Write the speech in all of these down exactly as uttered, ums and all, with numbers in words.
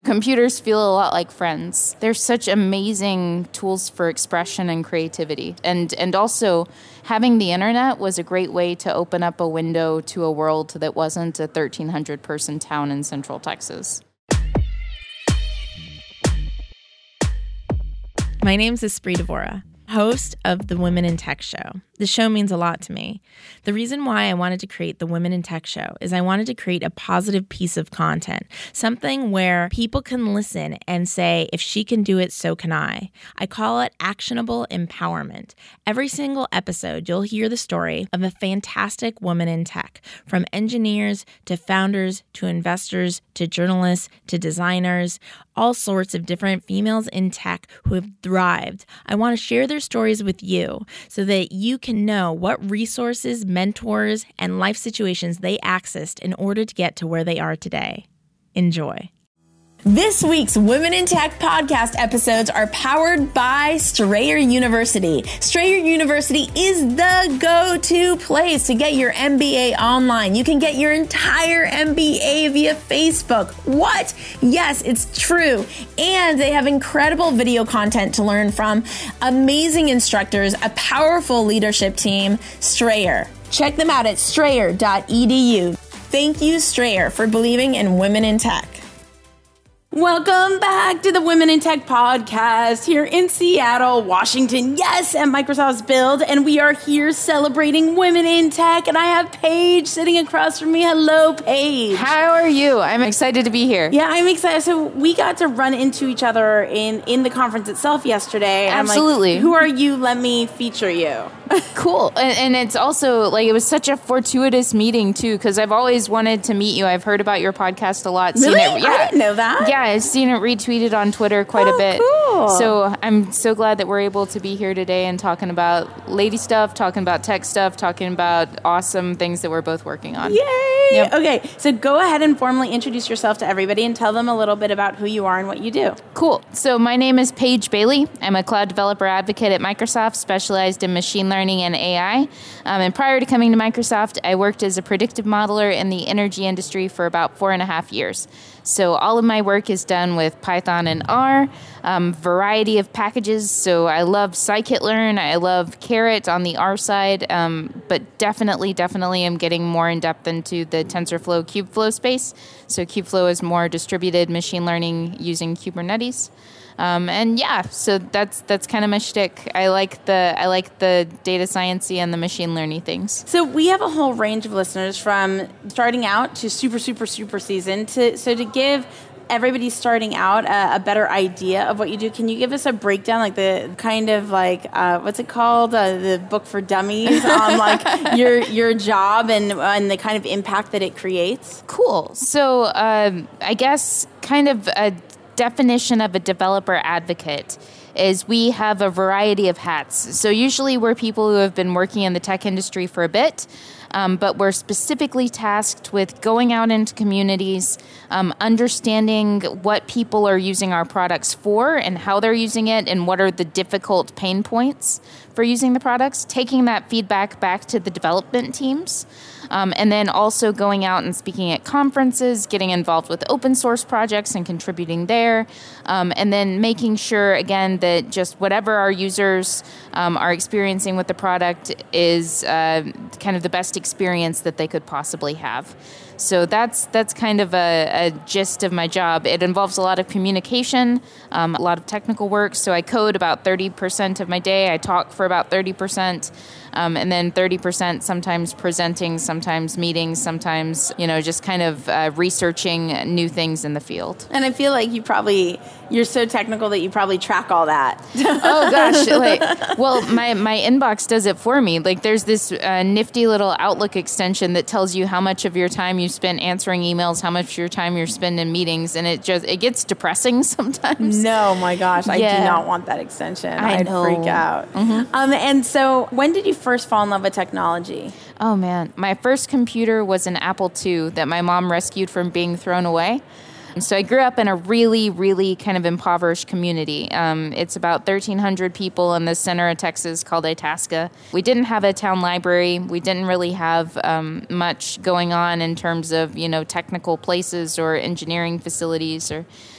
Computers feel a lot like friends. They're such amazing tools for expression and creativity. And and also, having the internet was a great way to open up a window to a world that wasn't a thirteen hundred person town in Central Texas. My name's Espree Devora, host of the Women in Tech Show. The show means a lot to me. The reason why I wanted to create the Women in Tech Show is I wanted to create a positive piece of content, something where people can listen and say, if she can do it, so can I. I call it actionable empowerment. Every single episode, you'll hear the story of a fantastic woman in tech, from engineers to founders to investors to journalists to designers, all sorts of different females in tech who have thrived. I want to share their stories with you so that you can know what resources, mentors, and life situations they accessed in order to get to where they are today. Enjoy. This week's Women in Tech podcast episodes are powered by Strayer University. Strayer University is the go-to place to get your M B A online. You can get your entire M B A via Facebook. What? Yes, it's true. And they have incredible video content to learn from, amazing instructors, a powerful leadership team. Strayer. Check them out at strayer dot e d u. Thank you, Strayer, for believing in women in tech. Welcome back to the Women in Tech podcast here in Seattle, Washington. Yes, at Microsoft's Build, and we are here celebrating women in tech. And I have Paige sitting across from me. Hello, Paige. How are you? I'm excited to be here. Yeah, I'm excited. So we got to run into each other in, in the conference itself yesterday. Absolutely. I'm like, who are you? Let me feature you. Cool. And, and it's also like, it was such a fortuitous meeting too, because I've always wanted to meet you. I've heard about your podcast a lot. Really? Seen it, yeah. I didn't know that. Yeah, I've seen it retweeted on Twitter quite oh, a bit. Cool. So I'm so glad that we're able to be here today and talking about lady stuff, talking about tech stuff, talking about awesome things that we're both working on. Yay! Yep. Okay, so go ahead and formally introduce yourself to everybody and tell them a little bit about who you are and what you do. Cool. So my name is Paige Bailey. I'm a cloud developer advocate at Microsoft, specialized in machine learning and A I. Um, and prior to coming to Microsoft, I worked as a predictive modeler in the energy industry for about four and a half years. So all of my work is done with Python and R, um, variety of packages. So I love scikit-learn. I love Caret on the R side, um, but definitely, definitely I'm getting more in depth into the TensorFlow Kubeflow space. So Kubeflow is more distributed machine learning using Kubernetes. Um, and yeah, so that's that's kind of my shtick. I like the I like the data sciencey and the machine learning things. So we have a whole range of listeners from starting out to super super super seasoned. To so to give everybody starting out a, a better idea of what you do, can you give us a breakdown, like the kind of like uh, what's it called, uh, the book for dummies on like your your job and and the kind of impact that it creates? Cool. So um, I guess kind of a definition of a developer advocate is we have a variety of hats. So usually we're people who have been working in the tech industry for a bit, um, but we're specifically tasked with going out into communities, um, understanding what people are using our products for and how they're using it and what are the difficult pain points for using the products, taking that feedback back to the development teams. Um, and then also going out and speaking at conferences, getting involved with open source projects and contributing there. Um, and then making sure, again, that just whatever our users um, are experiencing with the product is uh, kind of the best experience that they could possibly have. So that's that's kind of a, a gist of my job. It involves a lot of communication, um, a lot of technical work. So I code about thirty percent of my day. I talk for about thirty percent. Um, and then thirty percent sometimes presenting, sometimes meetings, sometimes, you know, just kind of uh, researching new things in the field. And I feel like you probably, you're so technical that you probably track all that. Oh, gosh. Like, well, my, my inbox does it for me. Like, there's this uh, nifty little Outlook extension that tells you how much of your time you spend answering emails, how much of your time you're spending in meetings. And it just, it gets depressing sometimes. No, my gosh. I Yeah. do not want that extension. I I'd know. freak out. Mm-hmm. Um, and so when did you first fall in love with technology? Oh, man. My first computer was an Apple two that my mom rescued from being thrown away. And so I grew up in a really, really kind of impoverished community. Um, it's about thirteen hundred people in the center of Texas called Itasca. We didn't have a town library. We didn't really have um, much going on in terms of, you know, technical places or engineering facilities or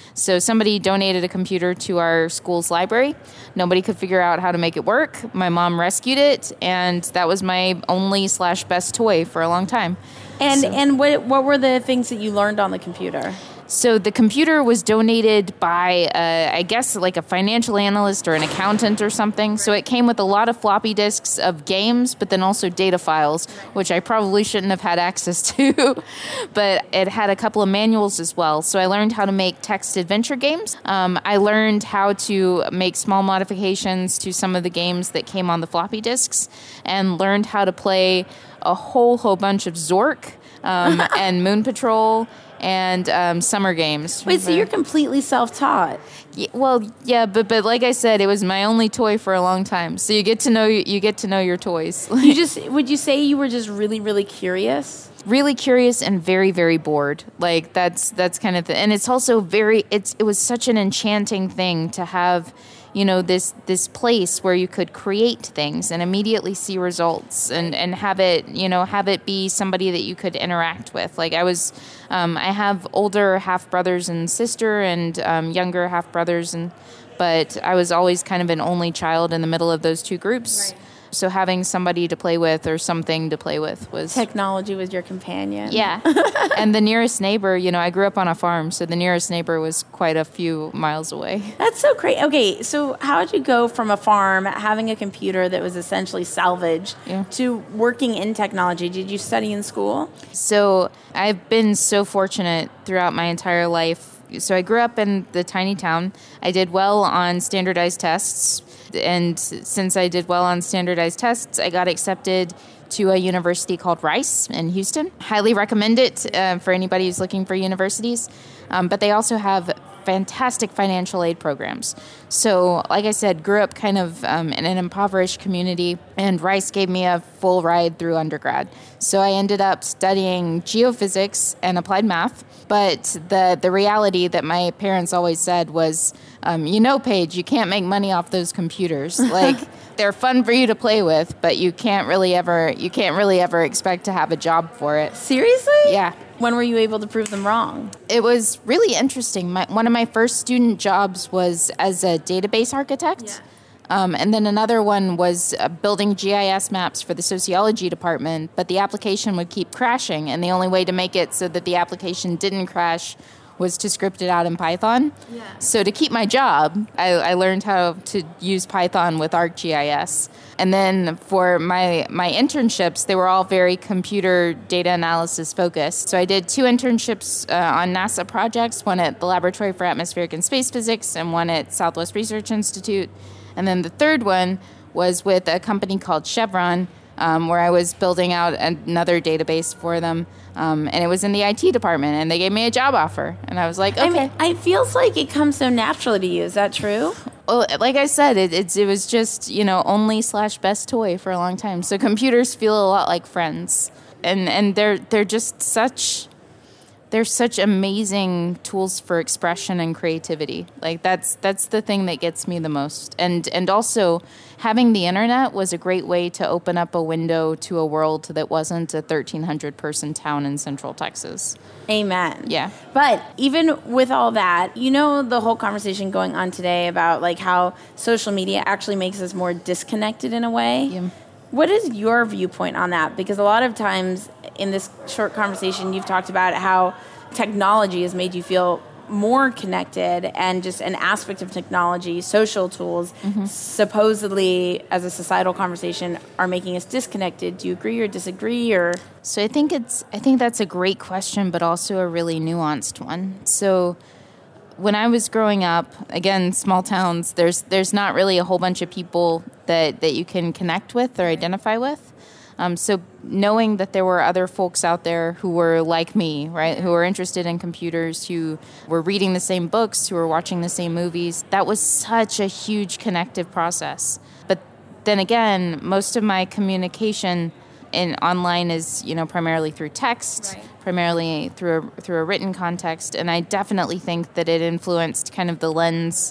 So somebody donated a computer to our school's library. Nobody could figure out how to make it work. My mom rescued it, and that was my only slash best toy for a long time. And so. and what what were the things that you learned on the computer? So the computer was donated by, uh, I guess, like a financial analyst or an accountant or something. So it came with a lot of floppy disks of games, but then also data files, which I probably shouldn't have had access to. But it had a couple of manuals as well. So I learned how to make text adventure games. Um, I learned how to make small modifications to some of the games that came on the floppy disks, and learned how to play a whole whole bunch of Zork um, and Moon Patrol and um, summer games. Wait, so you're completely self-taught? Yeah, well, yeah, but but like I said, it was my only toy for a long time. So you get to know you get to know your toys. You just would you say you were just really really curious? Really curious and very very bored. Like that's that's kind of the, and it's also very it's it was such an enchanting thing to have. You know, this this place where you could create things and immediately see results and, and have it, you know, have it be somebody that you could interact with. Like I was, um, I have older half brothers and sister and um, younger half brothers, and but I was always kind of an only child in the middle of those two groups. Right. So having somebody to play with or something to play with was... Technology was your companion. Yeah. And the nearest neighbor, you know, I grew up on a farm, so the nearest neighbor was quite a few miles away. That's so great. Okay, so how did you go from a farm, having a computer that was essentially salvaged, yeah. to working in technology? Did you study in school? So I've been so fortunate throughout my entire life. So I grew up in the tiny town. I did well on standardized tests. And since I did well on standardized tests, I got accepted to a university called Rice in Houston. Highly recommend it uh, for anybody who's looking for universities. Um, but they also have fantastic financial aid programs. So, like I said, grew up kind of um, in an impoverished community, and Rice gave me a full ride through undergrad. So I ended up studying geophysics and applied math. But the, the reality that my parents always said was, um, you know, Paige, you can't make money off those computers. Like, they're fun for you to play with, but you can't really ever you can't really ever expect to have a job for it. Seriously? Yeah. When were you able to prove them wrong? It was really interesting. My, one of my first student jobs was as a database architect. Yeah. Um, and then another one was uh, building G I S maps for the sociology department, but the application would keep crashing, and the only way to make it so that the application didn't crash was to script it out in Python. Yeah. So to keep my job, I, I learned how to use Python with ArcGIS. And then for my, my internships, they were all very computer data analysis focused. So I did two internships uh, on NASA projects, one at the Laboratory for Atmospheric and Space Physics and one at Southwest Research Institute. And then the third one was with a company called Chevron, um, where I was building out another database for them. Um, and it was in the I T department, and they gave me a job offer. And I was like, okay. I mean, it feels like it comes so naturally to you. Is that true? Well, like I said, it, it's, it was just, you know, only slash best toy for a long time. So computers feel a lot like friends. And, and they're, they're just such... They're such amazing tools for expression and creativity. Like that's that's the thing that gets me the most. And and also having the internet was a great way to open up a window to a world that wasn't a thirteen hundred person town in Central Texas. Amen. Yeah. But even with all that, you know, the whole conversation going on today about like how social media actually makes us more disconnected in a way. Yeah. What is your viewpoint on that? Because a lot of times in this short conversation, you've talked about how technology has made you feel more connected, and just an aspect of technology, social tools, mm-hmm. supposedly as a societal conversation are making us disconnected. Do you agree or disagree? Or so I think it's I think that's a great question, but also a really nuanced one. So when I was growing up, again, small towns, there's there's not really a whole bunch of people that, that you can connect with or identify with. Um, so knowing that there were other folks out there who were like me, right, who were interested in computers, who were reading the same books, who were watching the same movies, that was such a huge connective process. But then again, most of my communication in online is, you know, primarily through text, right. primarily through a, through a written context, and I definitely think that it influenced kind of the lens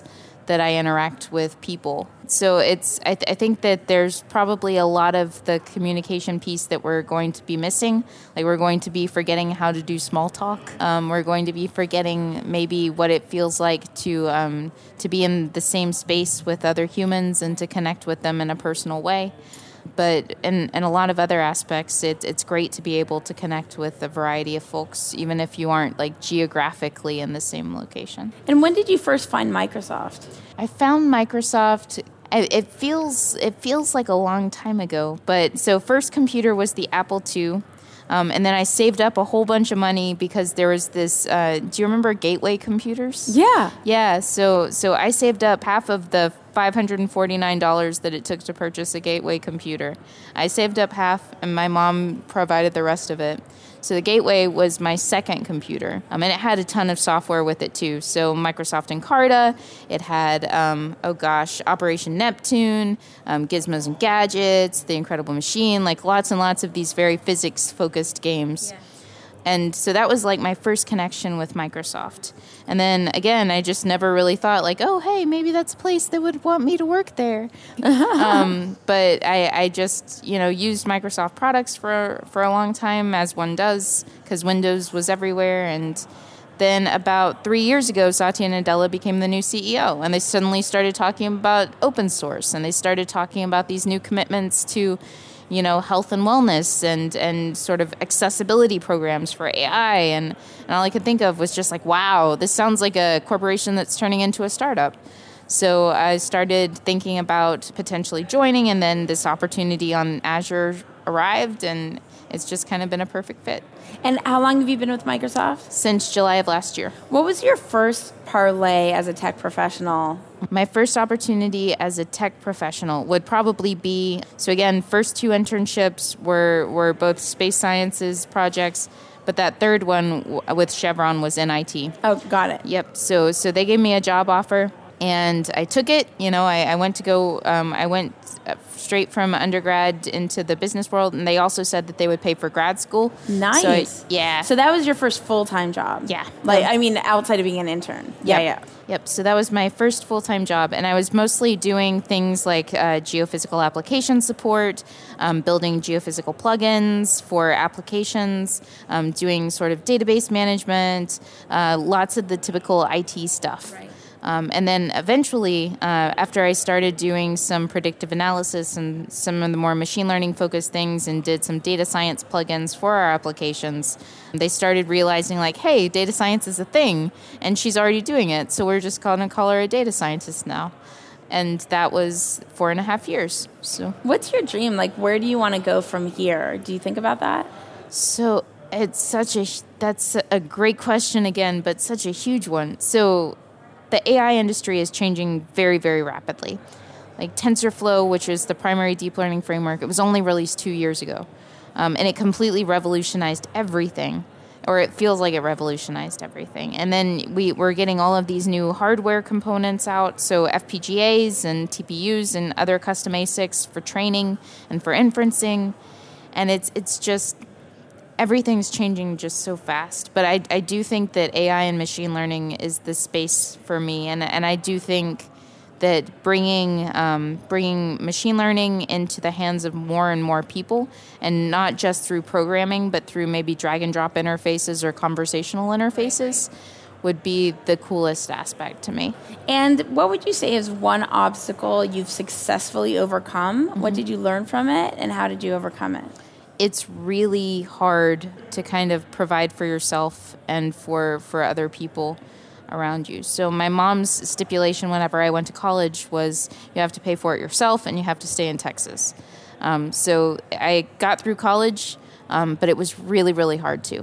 that I interact with people. So it's I, th- I think that there's probably a lot of the communication piece that we're going to be missing. Like we're going to be forgetting how to do small talk. Um, we're going to be forgetting maybe what it feels like to um, to be in the same space with other humans and to connect with them in a personal way. But in, in a lot of other aspects, it, it's great to be able to connect with a variety of folks, even if you aren't like geographically in the same location. And when did you first find Microsoft? I found Microsoft. It feels it feels like a long time ago. But so first computer was the Apple two. Um, and then I saved up a whole bunch of money because there was this, uh, do you remember Gateway computers? Yeah. Yeah, so so I saved up half of the five hundred forty-nine dollars that it took to purchase a Gateway computer. I saved up half, and my mom provided the rest of it. So the Gateway was my second computer, um, and it had a ton of software with it too. So Microsoft Encarta, it had, um, oh gosh, Operation Neptune, um, Gizmos and Gadgets, The Incredible Machine, like lots and lots of these very physics-focused games. Yeah. And so that was like my first connection with Microsoft. And then again, I just never really thought like, oh, hey, maybe that's a place that would want me to work there. um, but I, I just, you know, used Microsoft products for, for a long time, as one does, because Windows was everywhere. And then about three years ago, Satya Nadella became the new C E O. And they suddenly started talking about open source. And they started talking about these new commitments to, you know, health and wellness and, and sort of accessibility programs for A I. And, and all I could think of was just like, wow, this sounds like a corporation that's turning into a startup. So I started thinking about potentially joining, and then this opportunity on Azure arrived, and it's just kind of been a perfect fit. And how long have you been with Microsoft? Since July of last year. What was your first parlay as a tech professional? My first opportunity as a tech professional would probably be, so again, first two internships were, were both space sciences projects, but that third one w- with Chevron was in I T. Oh, got it. Yep. So so they gave me a job offer, and I took it. You know, I, I went to go, um, I went straight from undergrad into the business world, and they also said that they would pay for grad school. Nice. So I, yeah. So that was your first full-time job? Yeah. Like, I mean, outside of being an intern. Yeah, Yep. yeah. Yep. So that was my first full-time job, and I was mostly doing things like uh, geophysical application support, um, building geophysical plugins for applications, um, doing sort of database management, uh, lots of the typical I T stuff. Right. Um, and then eventually, uh, after I started doing some predictive analysis and some of the more machine learning focused things and did some data science plugins for our applications, they started realizing like, hey, data science is a thing, and she's already doing it, so we're just going to call her a data scientist now. And that was four and a half years. So, what's your dream? Like, where do you want to go from here? Do you think about that? So it's such a, that's a great question again, but such a huge one. So the A I industry is changing very, very rapidly. Like TensorFlow, which is the primary deep learning framework, it was only released two years ago. Um, and it completely revolutionized everything, or it feels like it revolutionized everything. And then we, we're getting all of these new hardware components out, so F P G As and T P Us and other custom A SICs for training and for inferencing. And it's it's just, everything's changing just so fast. But I, I do think that A I and machine learning is the space for me. And, and I do think that bringing um, bringing machine learning into the hands of more and more people, and not just through programming, but through maybe drag and drop interfaces or conversational interfaces, would be the coolest aspect to me. And what would you say is one obstacle you've successfully overcome? Mm-hmm. What did you learn from it, and how did you overcome it? It's really hard to kind of provide for yourself and for, for other people around you. So my mom's stipulation whenever I went to college was you have to pay for it yourself and you have to stay in Texas. Um, so I got through college, um, but it was really, really hard to.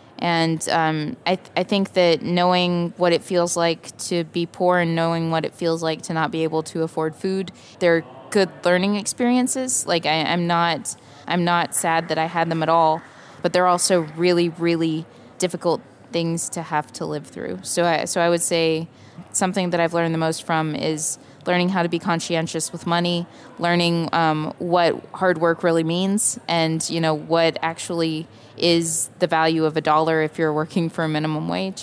And um, I, th- I think that knowing what it feels like to be poor and knowing what it feels like to not be able to afford food, they're good learning experiences. Like I, I'm not... I'm not sad that I had them at all, but they're also really, really difficult things to have to live through. So I, so I would say something that I've learned the most from is learning how to be conscientious with money, learning um, what hard work really means, and you know what actually is the value of a dollar if you're working for a minimum wage.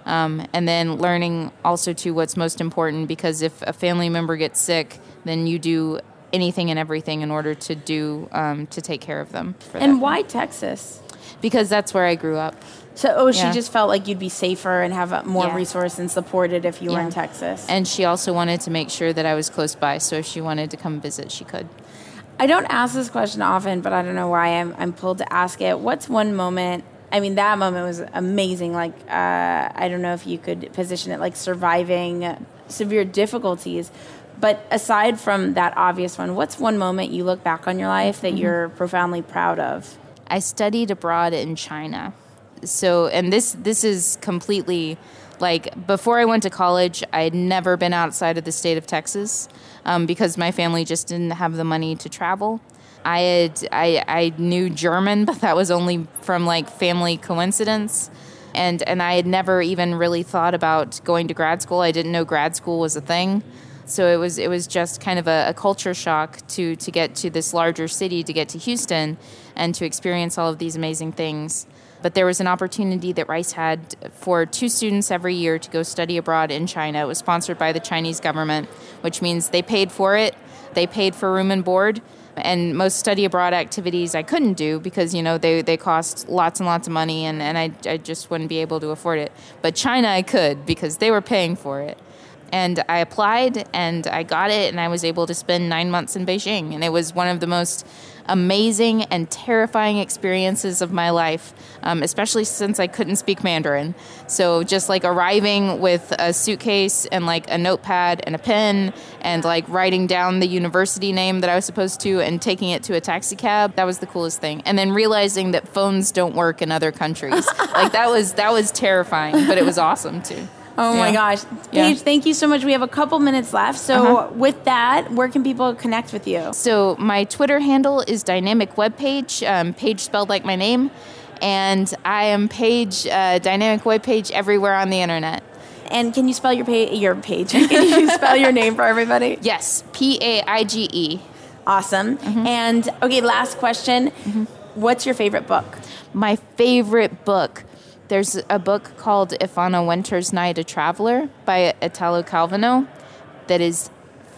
Um, and then learning also to what's most important, because if a family member gets sick, then you do anything and everything in order to do um, to take care of them. And why Texas? Because that's where I grew up. So, oh, she Yeah. just felt like you'd be safer and have more Yeah. resource and supported if you were Yeah. in Texas. And she also wanted to make sure that I was close by, so if she wanted to come visit, she could. I don't ask this question often, but I don't know why I'm I'm pulled to ask it. What's one moment? I mean, that moment was amazing. Like, uh, I don't know if you could position it like surviving severe difficulties. But aside from that obvious one, what's one moment you look back on your life that mm-hmm. you're profoundly proud of? I studied abroad in China. So, and this this is completely, like, before I went to college, I had never been outside of the state of Texas um, because my family just didn't have the money to travel. I had I, I knew German, but that was only from, like, family coincidence. And, and I had never even really thought about going to grad school. I didn't know grad school was a thing. So it was it was just kind of a, a culture shock to, to get to this larger city, to get to Houston, and to experience all of these amazing things. But there was an opportunity that Rice had for two students every year to go study abroad in China. It was sponsored by the Chinese government, which means they paid for it. They paid for room and board. And most study abroad activities I couldn't do because, you know, they, they cost lots and lots of money, and, and I, I just wouldn't be able to afford it. But China I could because they were paying for it. And I applied, and I got it, and I was able to spend nine months in Beijing. And it was one of the most amazing and terrifying experiences of my life, um, especially since I couldn't speak Mandarin. So just like arriving with a suitcase and like a notepad and a pen and like writing down the university name that I was supposed to and taking it to a taxi cab, that was the coolest thing. And then realizing that phones don't work in other countries. Like that was that was terrifying, but it was awesome too. Oh, yeah. My gosh. Paige, yeah. Thank you so much. We have a couple minutes left. So uh-huh. with that, where can people connect with you? So my Twitter handle is Dynamic Webpage, um, Paige spelled like my name. And I am Paige, uh, Dynamic Webpage everywhere on the internet. And can you spell your, pa- your page? Can you spell your name for everybody? Yes, P A I G E. Awesome. Mm-hmm. And, okay, last question. Mm-hmm. What's your favorite book? My favorite book. There's a book called If on a Winter's Night a Traveler by Italo Calvino that is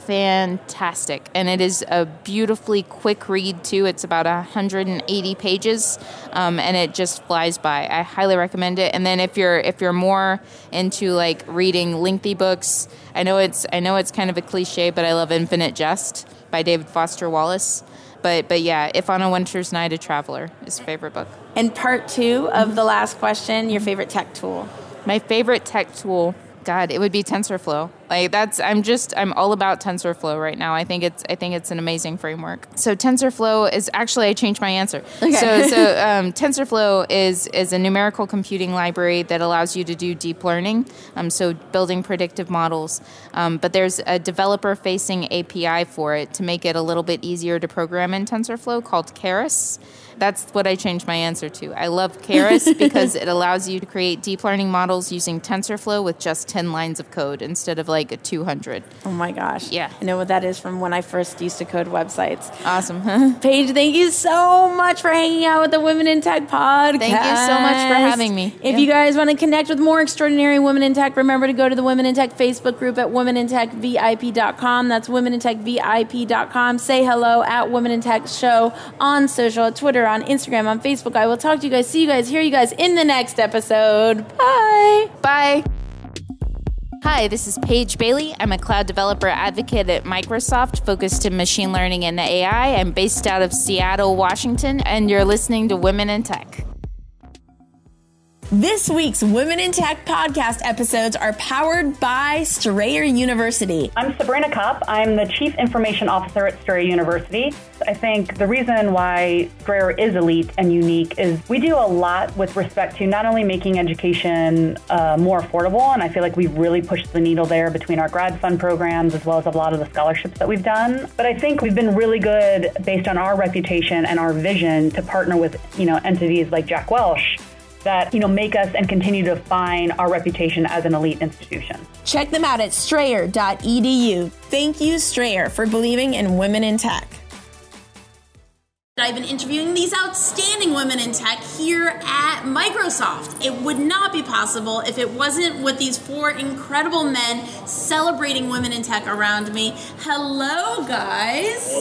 fantastic. And it is a beautifully quick read, too. It's about one hundred eighty pages, um, and it just flies by. I highly recommend it. And then if you're if you're more into, like, reading lengthy books, I know it's I know it's kind of a cliche, but I love Infinite Jest by David Foster Wallace. But but yeah, If on a Winter's Night a Traveler is a favorite book. And part two of mm-hmm. the last question, your favorite tech tool? My favorite tech tool, God, it would be TensorFlow. Like that's, I'm just, I'm all about TensorFlow right now. I think it's, I think it's an amazing framework. So TensorFlow is actually, I changed my answer. Okay. So, so um, TensorFlow is is a numerical computing library that allows you to do deep learning. Um, so building predictive models. Um, but there's a developer-facing A P I for it to make it a little bit easier to program in TensorFlow called Keras. That's what I changed my answer to. I love Keras because it allows you to create deep learning models using TensorFlow with just ten lines of code instead of like a two hundred. Oh my gosh. Yeah. I know what that is from when I first used to code websites. Awesome. Paige, thank you so much for hanging out with the Women in Tech podcast. Thank you so much for having me. If yeah. you guys want to connect with more extraordinary women in tech, remember to go to the Women in Tech Facebook group at women in tech V I P dot com. That's women in tech V I P dot com. Say hello at Women in Tech Show on social, at Twitter, on Instagram, on Facebook. I will talk to you guys, see you guys, hear you guys in the next episode. Bye. Bye. Hi, this is Paige Bailey. I'm a cloud developer advocate at Microsoft focused in machine learning and A I. I'm based out of Seattle, Washington, and you're listening to Women in Tech. This week's Women in Tech podcast episodes are powered by Strayer University. I'm Sabrina Kopp. I'm the Chief Information Officer at Strayer University. I think the reason why Strayer is elite and unique is we do a lot with respect to not only making education uh, more affordable, and I feel like we've really pushed the needle there between our grad fund programs as well as a lot of the scholarships that we've done. But I think we've been really good based on our reputation and our vision to partner with, you know, entities like Jack Welch that, you know, make us and continue to define our reputation as an elite institution. Check them out at strayer dot e d u. Thank you, Strayer, for believing in women in tech. I've been interviewing these outstanding women in tech here at Microsoft. It would not be possible if it wasn't with these four incredible men celebrating women in tech around me. Hello, guys.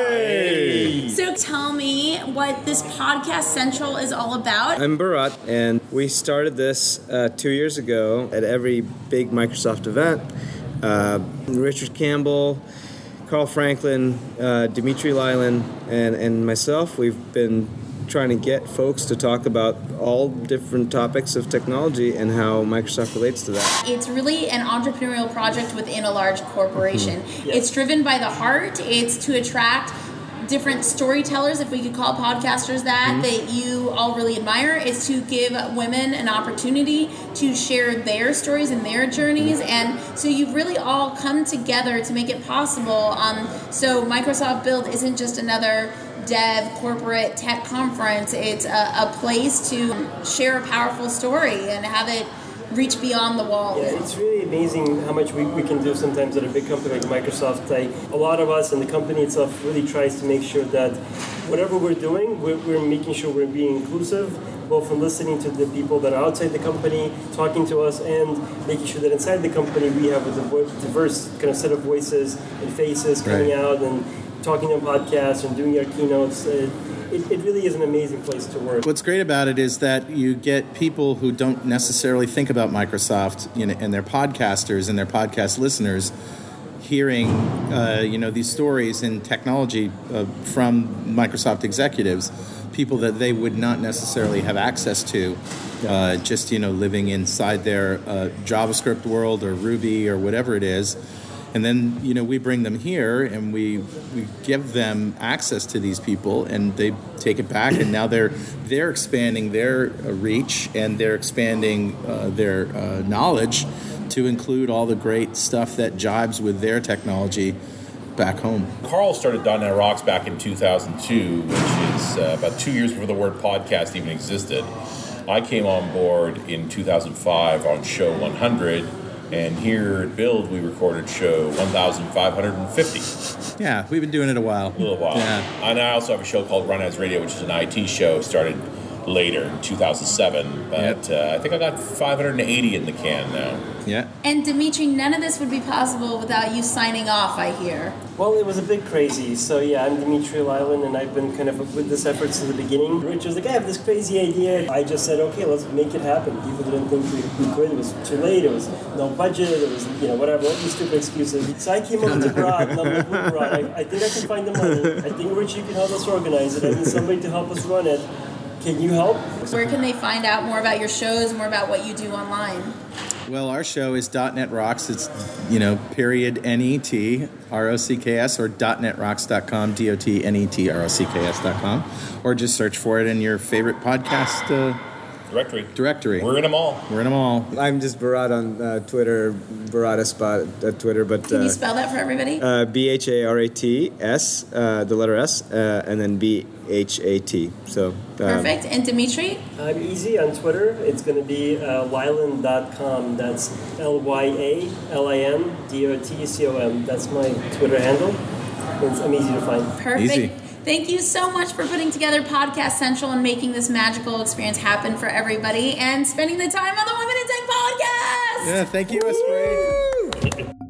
Hey! So tell me what this Podcast Central is all about. I'm Bharat, and we started this uh, two years ago at every big Microsoft event. Uh, Richard Campbell, Carl Franklin, uh, Dmitry Lylan, and, and myself, we've been trying to get folks to talk about all different topics of technology and how Microsoft relates to that. It's really an entrepreneurial project within a large corporation. Mm-hmm. Yes. It's driven by the heart. It's to attract different storytellers, if we could call podcasters that, mm-hmm. that you all really admire. Is to give women an opportunity to share their stories and their journeys. And so you've really all come together to make it possible. Um, so Microsoft Build isn't just another dev corporate tech conference. It's a, a place to share a powerful story and have it reach beyond the walls. Yeah, it's really amazing how much we, we can do sometimes at a big company like Microsoft. Like, a lot of us and the company itself really tries to make sure that whatever we're doing, we're, we're making sure we're being inclusive, both from listening to the people that are outside the company, talking to us, and making sure that inside the company we have a diverse kind of set of voices and faces coming right. out and talking on podcasts and doing our keynotes. Uh, It, it really is an amazing place to work. What's great about it is that you get people who don't necessarily think about Microsoft, you know, and their podcasters and their podcast listeners hearing, uh, you know, these stories in technology uh, from Microsoft executives, people that they would not necessarily have access to, uh, just, you know, living inside their uh, JavaScript world or Ruby or whatever it is. And then, you know, we bring them here and we we give them access to these people, and they take it back, and now they're they're expanding their uh, reach, and they're expanding uh, their uh, knowledge to include all the great stuff that jibes with their technology back home. Carl started .dot net Rocks back in two thousand two, which is uh, about two years before the word podcast even existed. I came on board in two thousand five on show one hundred. And here at Build, we recorded show one thousand five hundred fifty. Yeah, we've been doing it a while. A little while. Yeah. And I also have a show called Run As Radio, which is an I T show, started later in two thousand seven. But yep. uh, I think I got five hundred eighty in the can now. Yeah. And Dmitry, none of this would be possible without you signing off, I hear. Well, it was a bit crazy. So yeah, I'm Dmitry Lylan, and I've been kind of with this effort since the beginning. Rich was like, I have this crazy idea. I just said, okay, let's make it happen. People didn't think we, we could. It was too late. It was no budget. It was, you know, whatever, all these stupid excuses. So I came up to Bharat, and I'm like, look, Bharat, I, I think I can find the money. I think Rich, you can help us organize it. I need somebody to help us run it. Can you help? Where can they find out more about your shows, more about what you do online? Well, our show is .dot net Rocks. It's, you know, period N E T R O C K S, or dot net rocks dot com, D O T N E T R O C K S dot com, or just search for it in your favorite podcast uh, directory. Directory. We're in them all. We're in them all. I'm just Bharat on uh, Twitter, Bharat Spot at Twitter, but can uh, you spell that for everybody? Uh, B H A R A T S, uh, the letter S, uh, and then B H A T. So um, perfect. And Dmitry? I'm easy on Twitter. It's going to be uh, Lylan dot com. That's L Y A L I N D O T C O M. That's my Twitter handle. It's, I'm easy to find. Perfect. Easy. Thank you so much for putting together Podcast Central and making this magical experience happen for everybody and spending the time on the Women in Tech Podcast. Yeah, thank you, Esprit.